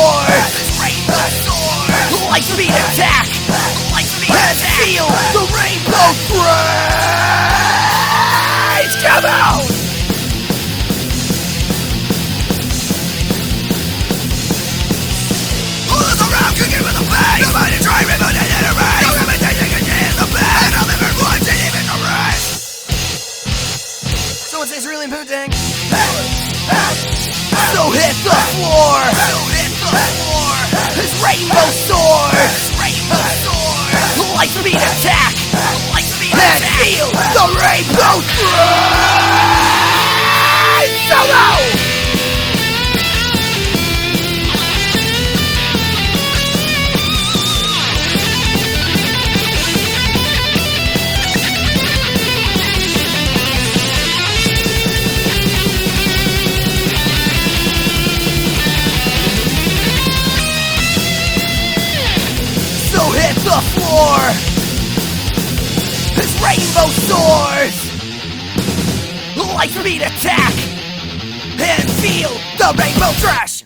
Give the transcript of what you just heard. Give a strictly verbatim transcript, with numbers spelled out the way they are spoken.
sword. Rainbow sword. Light speed attack. Light speed attack. Feel the rainbow praise. Come out. Pull us around, kicking with the bass. Nobody try rainbow dead in a race. No imitation can change the best. And I'll never watch it even the rest. Someone say Cerulean Poontang. So hit the floor. So hit the floor. His rainbow sword. His rainbow sword. Light speed attack. Light speed attack. And feel the rainbow thrive. Solo. Hit the floor. His rainbow sword. Light speed attack. And feel the rainbow trash.